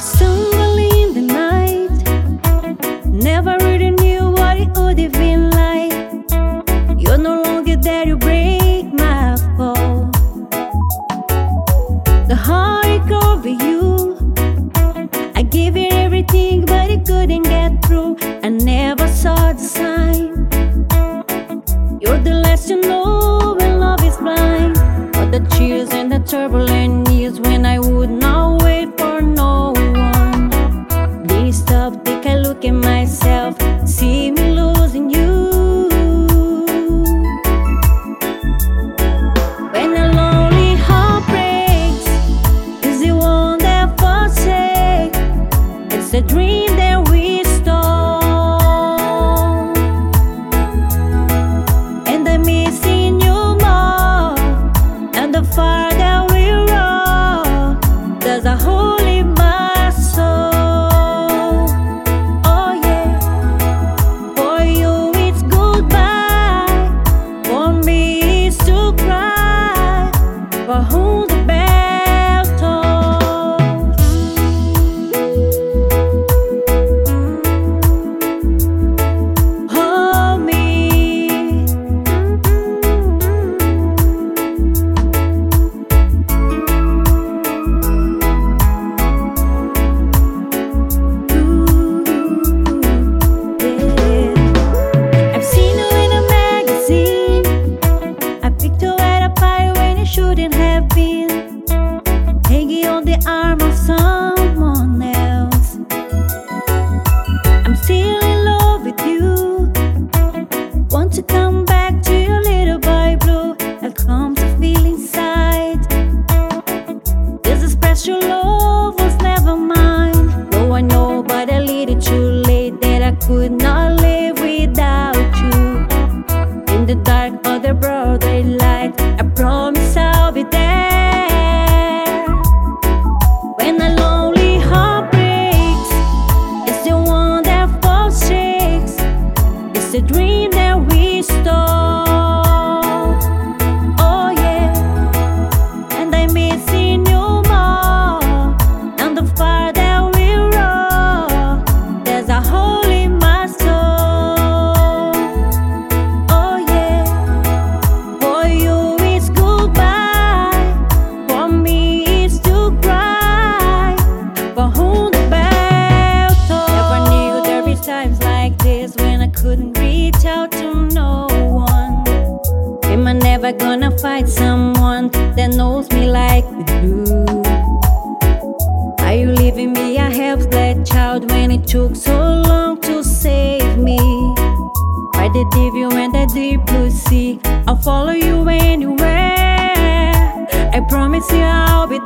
stumble in the night, never really knew what it would have been like. You're no longer there to break my fall. The heartache over you, I gave it everything, but it couldn't get through. I never saw the sign. You're the last to know when love is blind. But the cheers and the turbulent years when I would not wait for no one. Please stop, take a look at myself, see me losing you. When a lonely heart breaks, is the one that forsakes. It's the dream that we stole, and I'm missing you more. And the fire that we roll, there's a hole in my soul. Oh yeah, for you it's goodbye, for me it's to cry, for whom the bell tolls. Hold me. I've seen you in a magazine. I picked you at a party when you shouldn't have been, hanging on the arm of someone else. I'm still in love with you. Want to come back to your little boy blue. I've come to feel inside. There's a special love was never mine. Though I know, but a little too late, that I could not live without you. In the dark or the broad daylight, I promise I'll be there. When a lonely heart breaks, it's the one that forsakes. It's the dream that we stole. Oh yeah, and I'm missing you more. And the fire that we roll, there's a hole in my soul. Oh yeah, for you it's goodbye, for me it's to cry, for whom the bell tolls. Never knew there'd be times like this when I couldn't reach out to no one. Am I never gonna find someone that knows me like you do? Are you leaving me a helpless child when it took so long to save me? By the devil and the deep blue sea, I'll follow you anywhere. I promise you I'll be